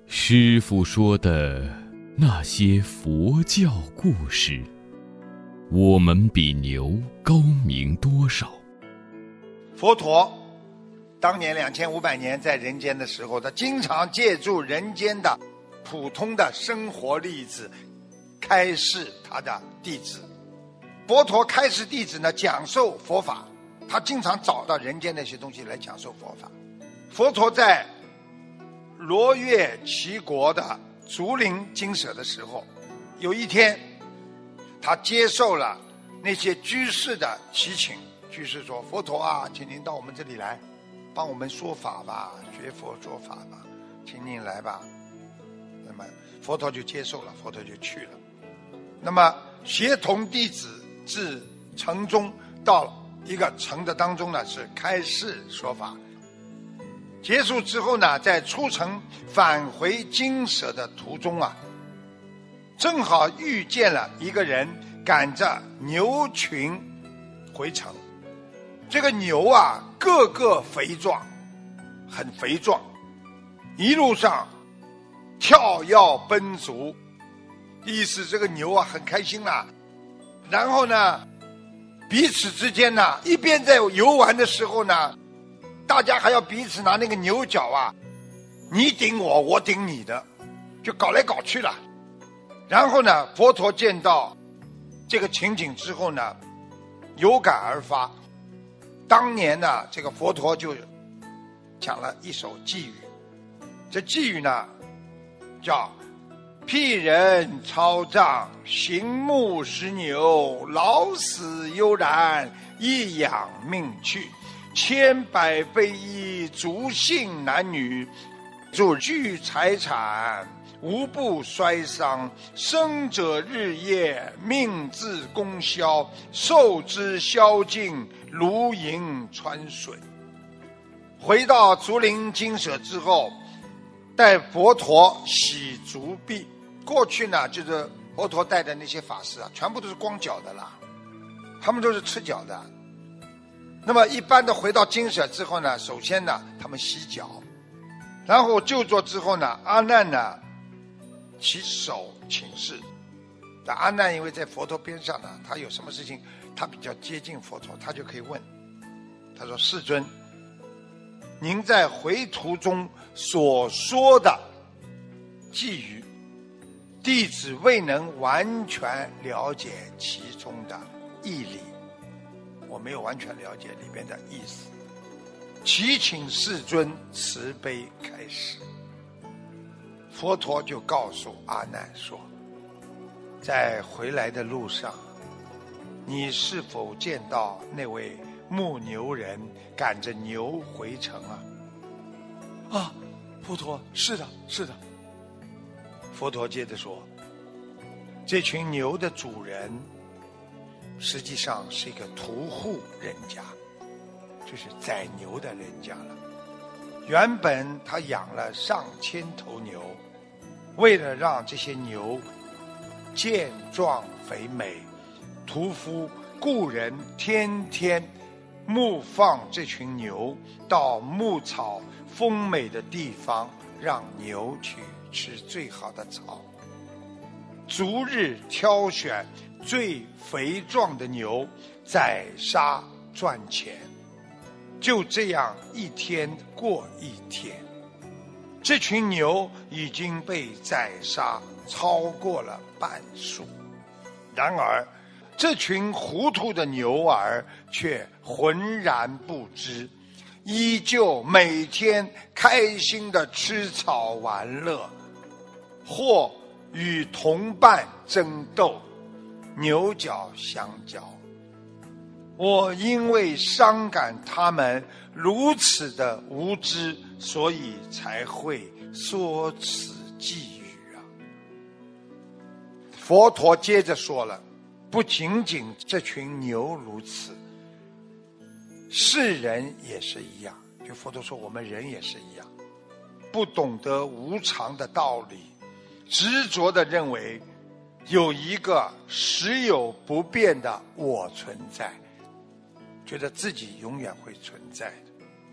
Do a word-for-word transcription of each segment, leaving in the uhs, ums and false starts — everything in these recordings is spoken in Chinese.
师父说的那些佛教故事，我们比牛高明多少？ 佛陀当年两千五百年在人间的时候，他经常借助人间的普通的生活例子开示他的弟子。佛陀开示弟子呢，讲授佛法，他经常找到人间那些东西来讲授佛法。佛陀在罗越齐国的竹林精舍的时候，有一天他接受了那些居士的祈请。居士说：佛陀啊，请您到我们这里来帮我们说法吧，学佛说法吧，请您来吧。那么佛陀就接受了，佛陀就去了。那么协同弟子至城中，到一个城的当中呢，是开示说法。结束之后呢，在出城返回精舍的途中啊，正好遇见了一个人赶着牛群回城。这个牛啊，个个肥壮，很肥壮，一路上跳跃奔足，意思这个牛啊很开心啦。然后呢，彼此之间呢，一边在游玩的时候呢，大家还要彼此拿那个牛角啊，你顶我，我顶你的，就搞来搞去了。然后呢，佛陀见到这个情景之后呢，有感而发。当年呢，这个佛陀就讲了一首偈语，这偈语呢叫辟人操杖，行木食牛，老死悠然，一养命去，千百非一，族姓男女，主具财产，无不衰伤，生者日夜，命自功消，寿之消尽，如银穿水。回到竹林精舍之后，带佛陀洗足毕。过去呢，就是佛陀带的那些法师啊，全部都是光脚的啦，他们都是赤脚的。那么一般的回到精舍之后呢，首先呢，他们洗脚，然后就坐之后呢，阿难呢起手请示。但阿难因为在佛陀边上呢，他有什么事情他比较接近佛陀，他就可以问。他说：世尊，您在回途中所说的偈语，弟子未能完全了解其中的义理，我没有完全了解里面的意思，祈请世尊慈悲开示。佛陀就告诉阿难说，在回来的路上，你是否见到那位牧牛人赶着牛回城啊？ 啊，佛陀，是的，是的。 佛陀接着说，这群牛的主人实际上是一个屠户人家，就是宰牛的人家了。原本他养了上千头牛，为了让这些牛健壮肥美，屠夫雇人天天牧放这群牛到牧草丰美的地方，让牛去吃最好的草，逐日挑选最肥壮的牛宰杀赚钱。就这样一天过一天，这群牛已经被宰杀超过了半数。然而这群糊涂的牛儿却浑然不知，依旧每天开心地吃草玩乐，或与同伴争斗，牛角相交。我因为伤感他们如此的无知，所以才会说此偈语啊。佛陀接着说了，不仅仅这群牛如此，世人也是一样。就佛陀说我们人也是一样，不懂得无常的道理，执着地认为有一个实有不变的我存在，觉得自己永远会存在的。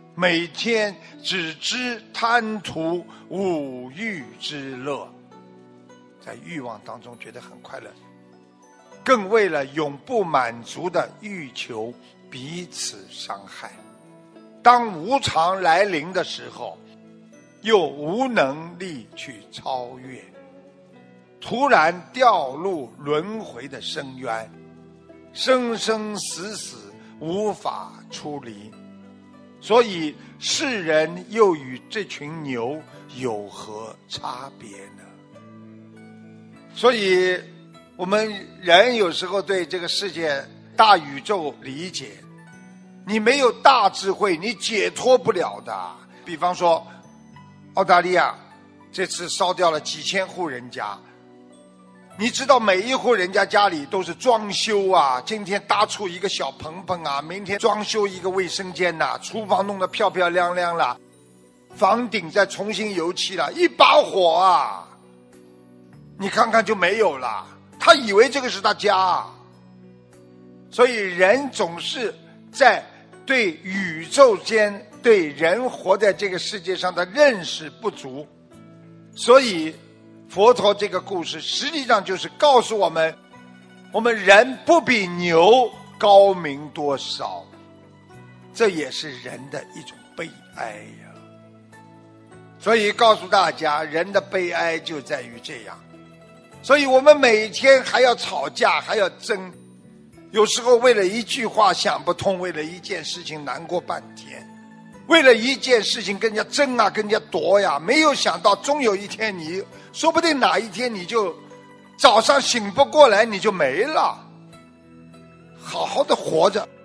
每天只知贪图五欲之乐，在欲望当中觉得很快乐，更为了永不满足的欲求彼此伤害。当无常来临的时候，又无能力去超越，突然掉入轮回的深渊，生生死死无法出离。所以世人又与这群牛有何差别呢？所以我们人有时候对这个世界大宇宙理解，你没有大智慧你解脱不了的。比方说澳大利亚这次烧掉了几千户人家，你知道每一户人家家里都是装修啊，今天搭出一个小棚棚啊，明天装修一个卫生间呐、啊，厨房弄得漂漂亮亮了，房顶再重新油漆了，一把火啊，你看看就没有了。他以为这个是他家，所以人总是在对宇宙间对人活在这个世界上的认识不足。所以佛陀这个故事实际上就是告诉我们，我们人不比牛高明多少，这也是人的一种悲哀呀。所以告诉大家，人的悲哀就在于这样。所以我们每天还要吵架，还要争，有时候为了一句话想不通，为了一件事情难过半天，为了一件事情跟人家争啊，跟人家夺呀，没有想到终有一天，你说不定哪一天你就早上醒不过来，你就没了。好好的活着，